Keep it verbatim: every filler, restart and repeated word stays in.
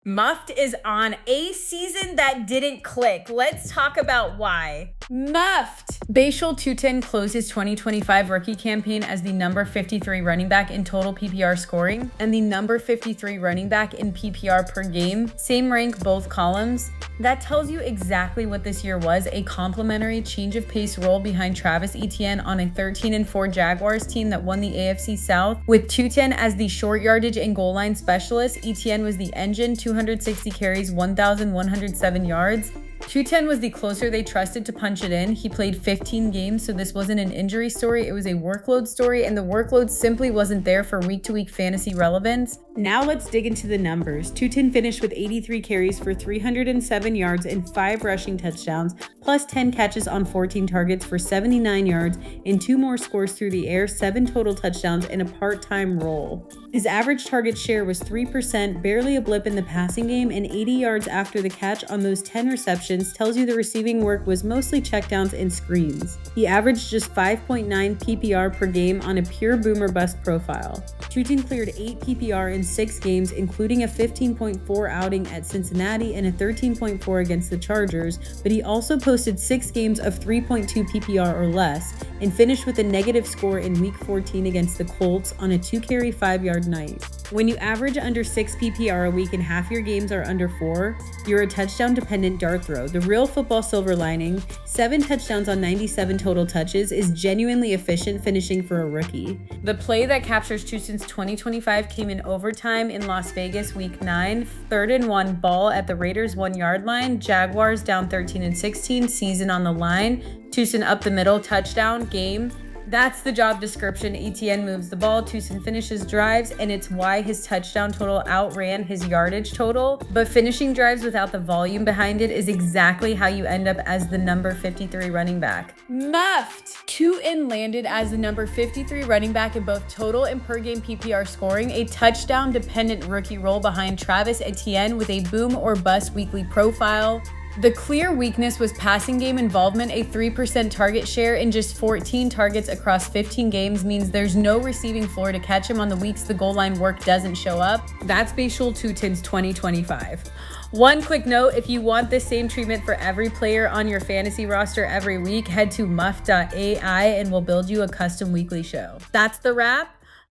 Muffed is on a season that didn't click. Let's talk about why. Muffed! Bhayshul Tuten closed his twenty twenty-five rookie campaign as the number fifty-three running back in total P P R scoring and the number fifty-three running back in P P R per game. Same rank, both columns. That tells you exactly what this year was, a complimentary change of pace role behind Travis Etienne on a thirteen and four Jaguars team that won the A F C South. With Tuten as the short yardage and goal line specialist, Etienne was the engine, two hundred sixty carries, one thousand one hundred seven yards. Tuten was the closer they trusted to punch it in. He played fifteen games, so this wasn't an injury story, it was a workload story, and the workload simply wasn't there for week-to-week fantasy relevance. Now let's dig into the numbers. Tuten finished with eighty-three carries for three hundred seven yards and five rushing touchdowns, plus ten catches on fourteen targets for seventy-nine yards, and two more scores through the air, seven total touchdowns, and a part-time role. His average target share was three percent, barely a blip in the passing game, and eighty yards after the catch on those ten receptions tells you the receiving work was mostly checkdowns and screens. He averaged just five point nine P P R per game on a pure boomer bust profile. Tuten cleared eight P P R in six games, including a fifteen point four outing at Cincinnati and a thirteen point four against the Chargers, but he also posted six games of three point two P P R or less and finished with a negative score in week fourteen against the Colts on a two carry, five yard night. When you average under six P P R a week and half your games are under four, you're a touchdown-dependent dart throw. The real football silver lining, seven touchdowns on ninety-seven total touches, is genuinely efficient finishing for a rookie. The play that captures Tuten's twenty twenty-five came in overtime in Las Vegas week nine, third and one ball at the Raiders one yard line, Jaguars down thirteen and sixteen, season on the line, Tuten up the middle, touchdown, game. That's the job description. Etienne moves the ball, Tuten finishes drives, and it's why his touchdown total outran his yardage total. But finishing drives without the volume behind it is exactly how you end up as the number fifty-three running back. Muffed! Tuten landed as the number fifty-three running back in both total and per game P P R scoring, a touchdown-dependent rookie role behind Travis Etienne with a boom or bust weekly profile. The clear weakness was passing game involvement. A three percent target share in just fourteen targets across fifteen games means there's no receiving floor to catch him on the weeks the goal line work doesn't show up. That's Bhayshul Tuten's twenty twenty-five. One quick note, if you want the same treatment for every player on your fantasy roster every week, head to muff dot A I and we'll build you a custom weekly show. That's the wrap.